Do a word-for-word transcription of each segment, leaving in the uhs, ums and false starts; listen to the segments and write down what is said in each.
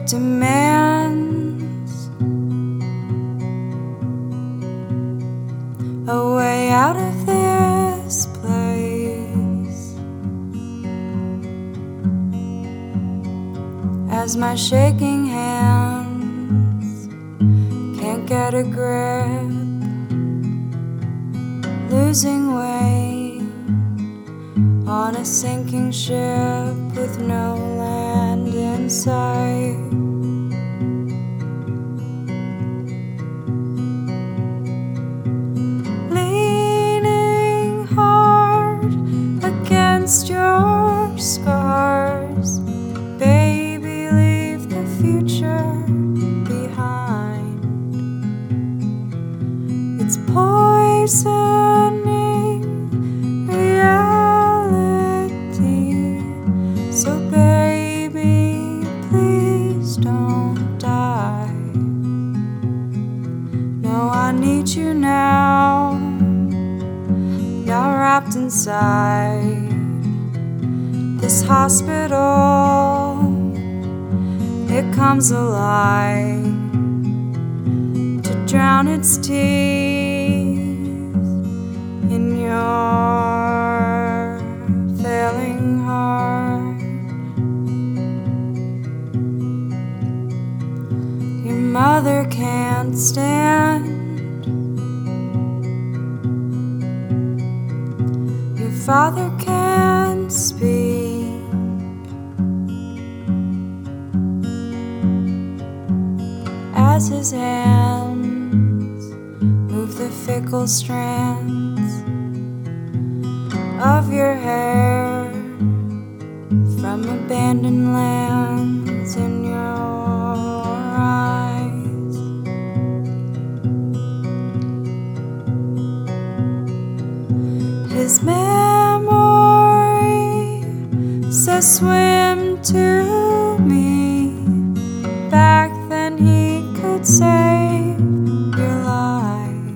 demands a way out of this place. As my shaking hands can't get a grip, losing weight on a sinking ship with no land in sight. Leaning hard against your scars, baby, leave the future behind. It's poisoning reality, so baby, please don't die. No, I need you now. You're wrapped inside this hospital. It comes alive to drown its teeth in your failing heart. Your mother can't stand, your father can't speak. As his hands move the fickle strands of your hair from abandoned lands in your eyes. His memory says swim to me. Back then he could save your life.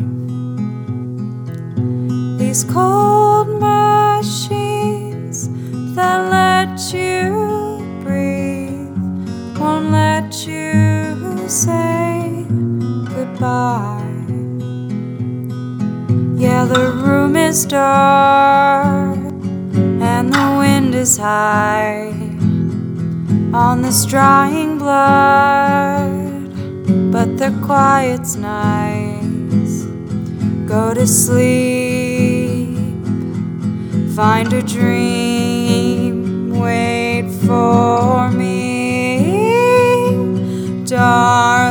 These cold machines that let you breathe won't let you say goodbye. Yeah, the room is dark and the wind is high on this drying blood, but the quiet's nice. Go to sleep, find a dream, wait for me, darling.